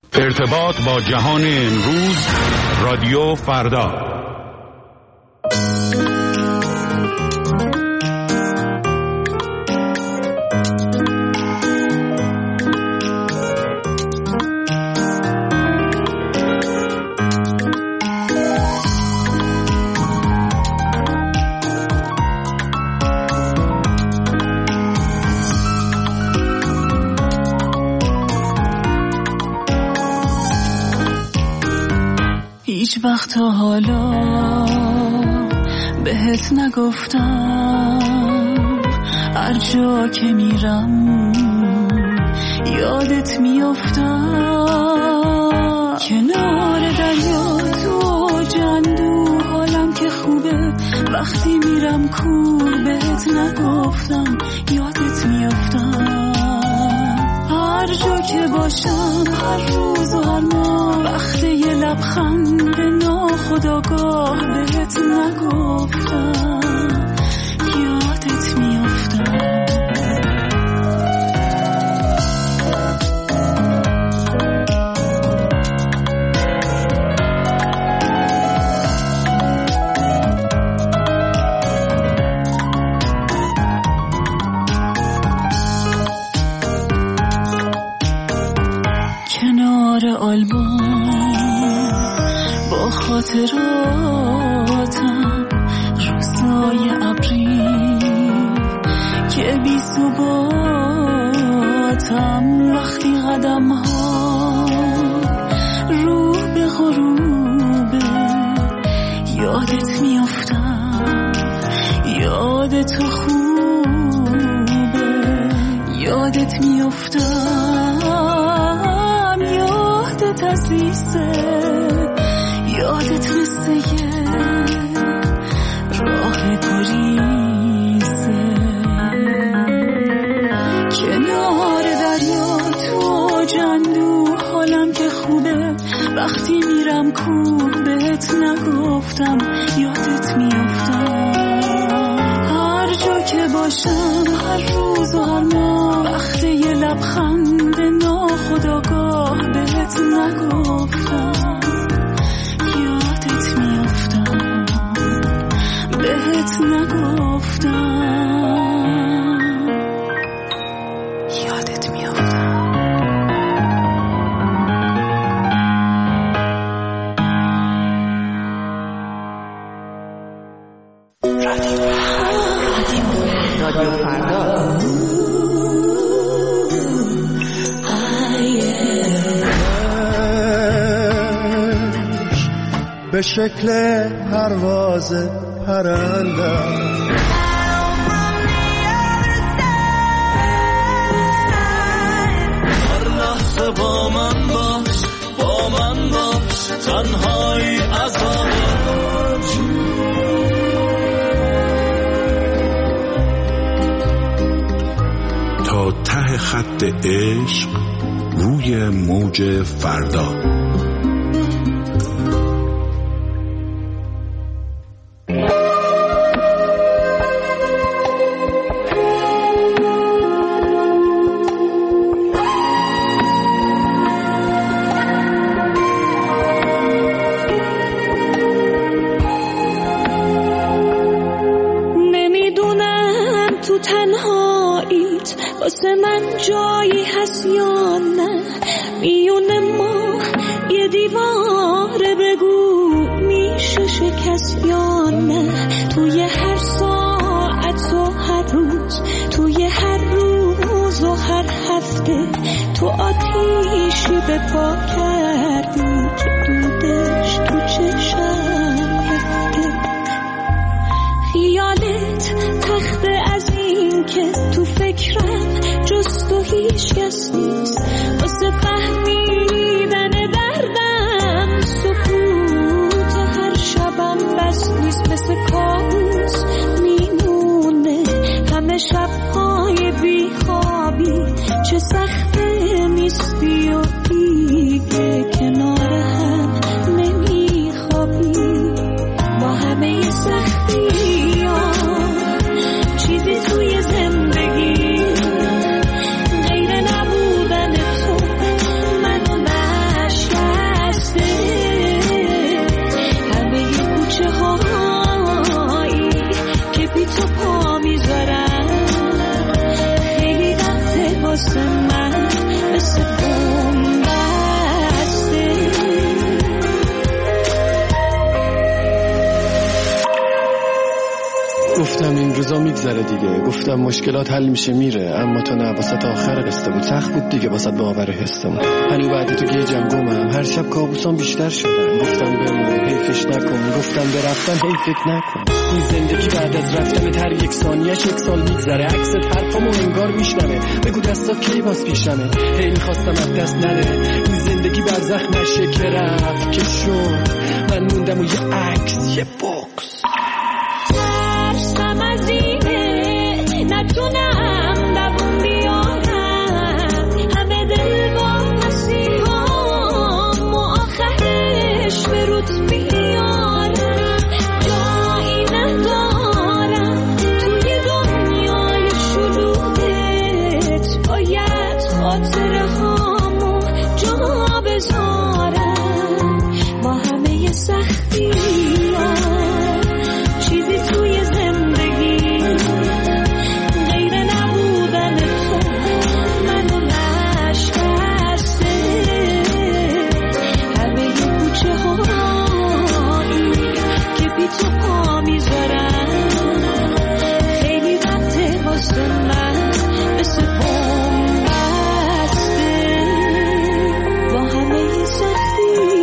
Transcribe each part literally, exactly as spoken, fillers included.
ارتباط با جهان امروز، رادیو فردا. هیچ وقت حالا بهت نگفتم، هر جا که میرم یادت میافتم. کنار دریا تو جندو حالم که خوبه، وقتی میرم کور بهت نگفتم یادت میافتم. هر جا که باشم، هر روز و هر ماه، وقت یه لبخند ناخودآگاه بهت نگفتم یادت میافتم. کنار آلبوم با خاطراتم، روزای ابری که بی ثباتم، وقتی قدم ها رو به غروبه یادت میافتم. یادت خوبه، یادت میافتم، یادت عزیزه، یادت مثل یه راه گریزه. کنار دریا تو جندو حالم که خوبه، وقتی میرم کور بهت نگفتم یادت میافتم. هر جا که باشم، هر روز و هر ماه، وقت یه لبخند ناخودآگاه بهت نگفتم یادت میافتم، بهت نگفتم یادت میافتم. رادیو فردا. به شکل پرواز پرنده هر لحظه با من باش، با من باش، تنهایی عذاب. تا ته خط عشق روی موج فردا. واسه من جایی هست یا نه؟ میونه ما یه دیواره، بگو میشه شکست یا نه؟ توی هر ساعت و هر روز، توی هر روز و هر هفته، تو آتیشی به پا کردی که دودش تو چشم رفته. خیالت تخته از این که تو فکرم جز تو هیچ کس نیست، واسه فهمیدن دردم سکوت هر شبم بس نیست. مثل کابوس میمونه همه شبهای بیخوابی، چه سخته نیستی و دیگه کنار هم نمیخوابی. با همه سختی ها چیزی توی زندگی غیر نبودن این روزا میگذره دیگه. گفتم مشکلات حل میشه میره، اما تا نه واسه تا آخر قصه بود. سخت بود دیگه واسه باور حسمون. هنو بعد تو گیجم گمم، هر شب کابوسام بیشتر شدن. گفتم بمون حیفش نکن، گفتم برفتم حیف فکر نکن. این زندگی بعد از رفتن هر یک ثانیه‌اش یک سال میگذره. عکست حرفامو انگار میشنوه، بگو دستات کی باز پیشمه. هی میخواستم از دست نره این زندگی، برزخ نشه که رفت که شد. من موندم و یه عکس یه بوکس. ترسم از اینه نتونم دوون بیارم، همه دل با مسیحام و آخرش به روت بیارم. جایی ندارم توی دنیای شلوغت، باید خاطره هامو جا بذارم. با همه سختی چیزی توی زندگی غیر نبودن تو منو نشکسته. همه ی کوچه هایی که بی تو پا میذارم، خیلی وقته واسه من مثل بوم بسته. با همه ی سختی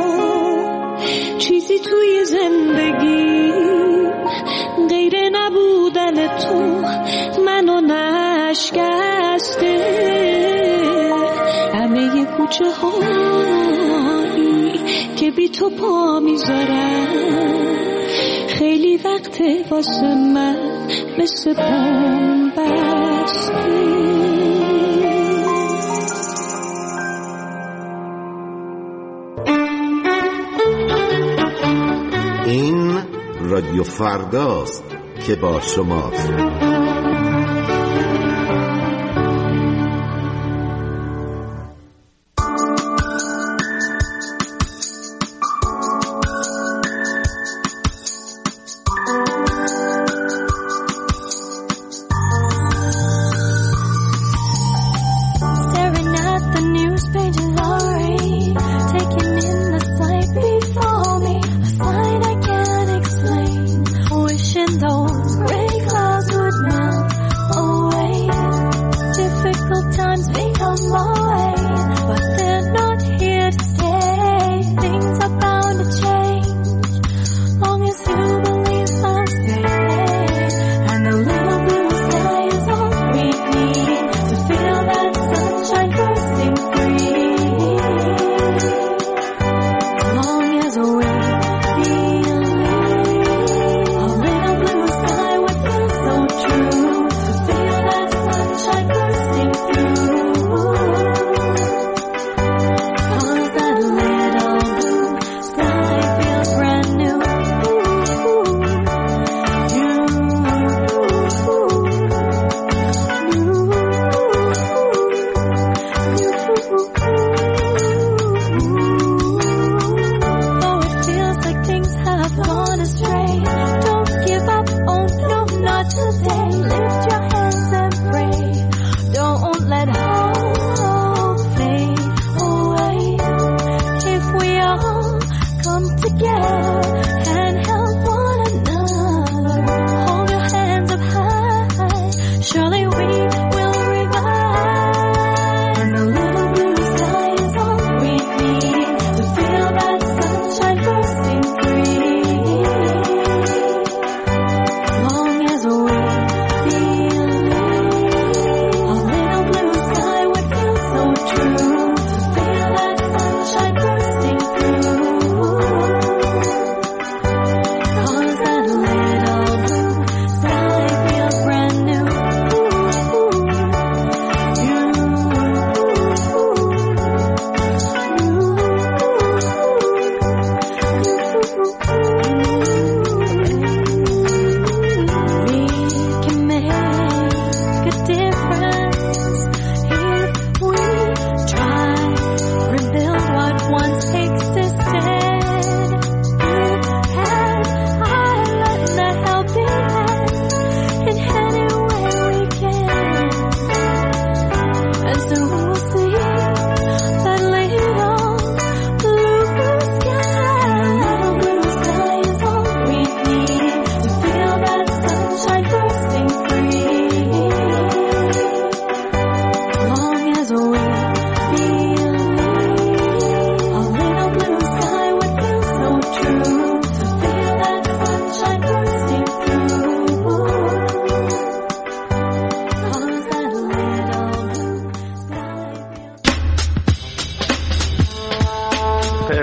چیزی توی زندگی غیر نبودن تو منو نشکسته. همه ی کوچه هایی که بی تو پا میذارم، خیلی وقته واسه من مثل بوم بسته. این رادیو فرداست که با شماست. Staring at the news pages all right, taking in the sight before me, a sight I can't explain. Wishing those gray clouds would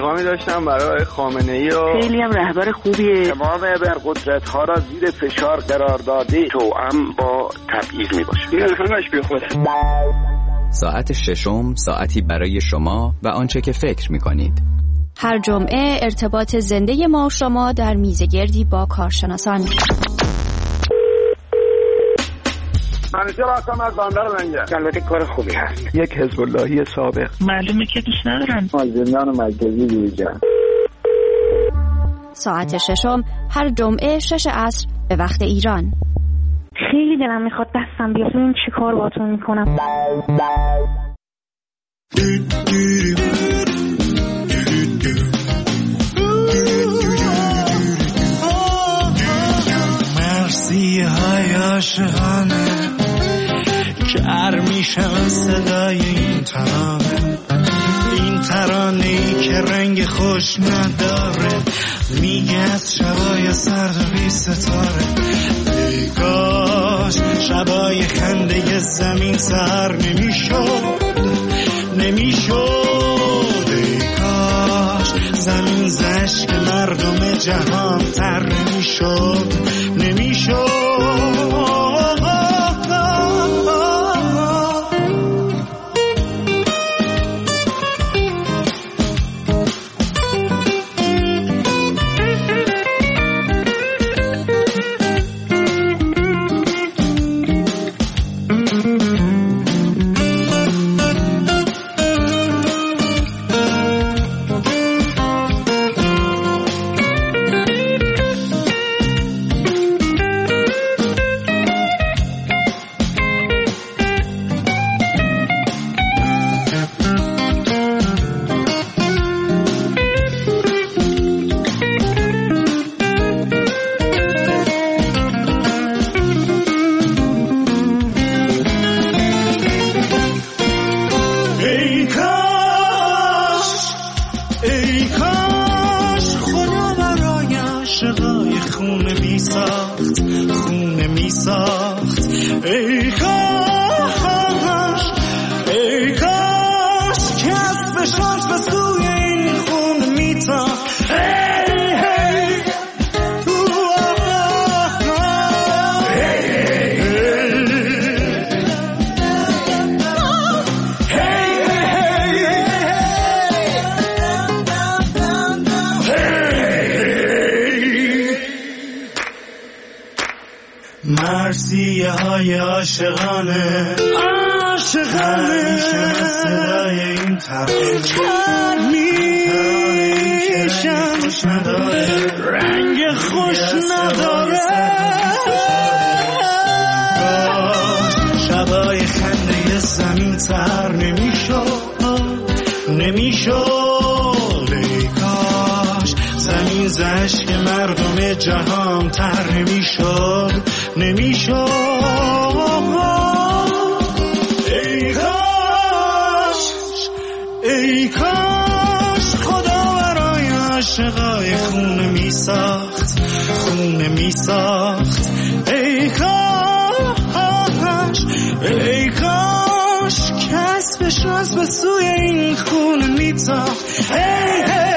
پیغامی داشتم برای خامنه‌ای و خیلی هم رهبر خوبیه. تمام ابرقدرت‌ها را زیر فشار قرار داده توأم با تبعیض میباشه. این همش بی خوده. ساعت ششم، ساعتی برای شما و آنچه که فکر می‌کنید. هر جمعه ارتباط زنده ما و شما در میزگردی با کارشناسان. منیجر هستم از بندر منجر. البته کار خوبی هست. یک حزب اللهی سابق. معلومه که دوست ندارن. از زندان مرکزی بیرون. ساعت ششم هر جمعه شش عصر به وقت ایران. خیلی دلم میخواد دستم بیاد ببین چی کار باهاتون میکنم. مرسی های عاشقانه کر میشم صدای این ترانه، این ترانه ای که رنگ خوش نداره، میگه از شبای سرد و بی ستاره. ای کاش شبای خنده زمین سر نمیشد نمیشد ای کاش زمین زشک مردم جهان تر نمیشد نمیشد. مرسیه های عاشقانه عاشقانه صدای این ترانه چند میشم رنگ خوش نداره. شبای خنده زمین تر نمیشد نمیشد ای کاش زمین زشک مردم جهان تر نمیشد نمیشد ای کاش ای کاش خدا برای عاشقای خونه می ساخت خونه می ساخت ای کاش ای کاش کسبش از به سوی این خونه می تاخت.